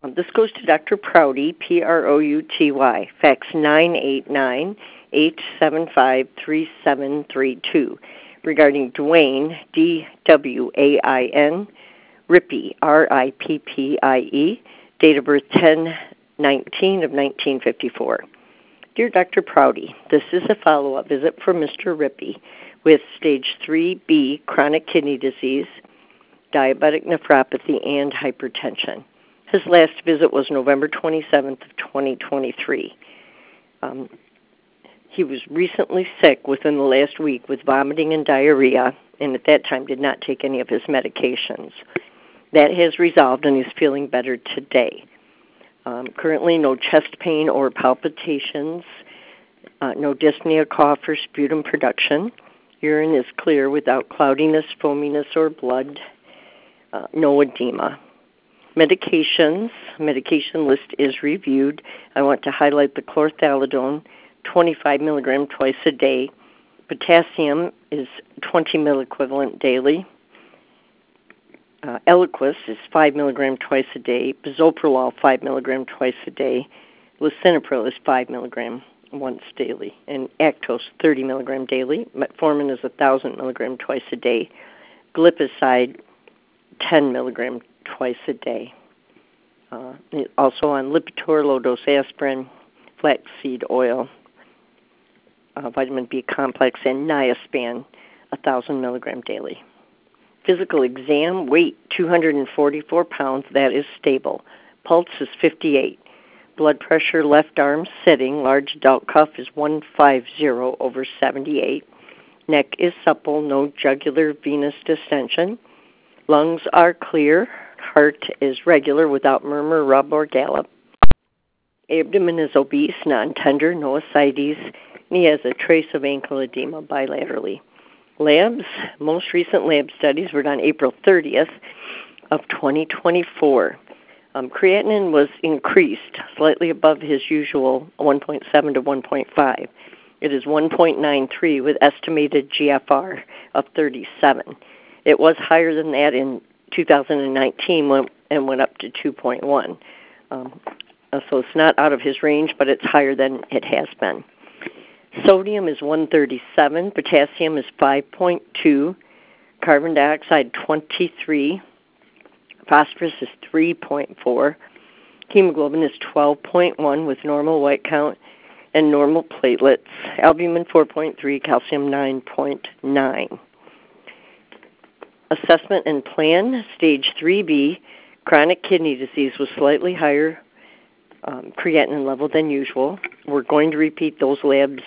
This goes to Dr. Prouty, Prouty, fax 989-875-3732, regarding Dwayne, D-W-A-I-N, Rippie, R-I-P-P-I-E, date of birth 10/19 of 1954. Dear Dr. Prouty, this is a follow-up visit for Mr. Rippie with stage 3B chronic kidney disease, diabetic nephropathy, and hypertension. His last visit was November 27th of 2023. He was recently sick within the last week with vomiting and diarrhea, and at that time did not take any of his medications. That has resolved, and he's feeling better today. Currently, no chest pain or palpitations, no dyspnea, cough, or sputum production. Urine is clear without cloudiness, foaminess, or blood. No edema. Medication list is reviewed. I want to highlight the chlorthalidone, 25 milligram twice a day. Potassium is 20 milliequivalent daily. Eliquis is 5 milligram twice a day. Bisoprolol, 5 milligram twice a day. Lisinopril is 5 milligram once daily. And Actos, 30 milligram daily. Metformin is 1,000 milligram twice a day. Glipizide, 10 milligram twice a day. Also on Lipitor, low-dose aspirin, flaxseed oil, vitamin B complex, and Niaspan, 1,000 milligram daily. Physical exam, weight 244 pounds, that is stable. Pulse is 58. Blood pressure, left arm sitting, large adult cuff is 150/78. Neck is supple, no jugular venous distension. Lungs are clear. Heart is regular without murmur, rub, or gallop. Abdomen is obese, non-tender, no ascites, and he has a trace of ankle edema bilaterally. Labs, most recent lab studies were done April 30th of 2024. Creatinine was increased slightly above his usual 1.7 to 1.5. It is 1.93 with estimated GFR of 37. It was higher than that in 2019 and went up to 2.1. So it's not out of his range, but it's higher than it has been. Sodium is 137, potassium is 5.2, carbon dioxide 23, phosphorus is 3.4, hemoglobin is 12.1 with normal white count and normal platelets, albumin 4.3, calcium 9.9. Assessment and plan, stage 3B, chronic kidney disease with slightly higher creatinine level than usual. We're going to repeat those labs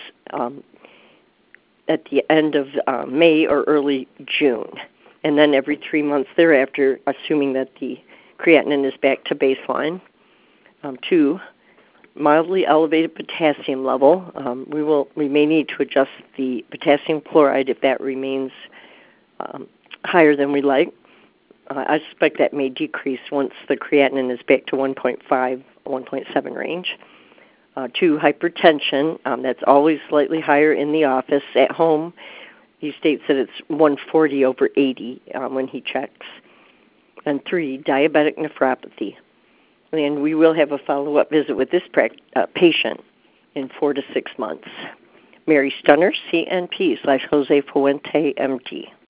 at the end of May or early June, and then every 3 months thereafter, assuming that the creatinine is back to baseline. 2, mildly elevated potassium level. We may need to adjust the potassium chloride if that remains higher than we like. I suspect that may decrease once the creatinine is back to 1.5, 1.7 range. 2, hypertension. That's always slightly higher in the office. At home, he states that it's 140/80 when he checks. And 3, diabetic nephropathy. And we will have a follow-up visit with this patient in 4 to 6 months. Mary Stunner, CNP /Jose Fuente, MD.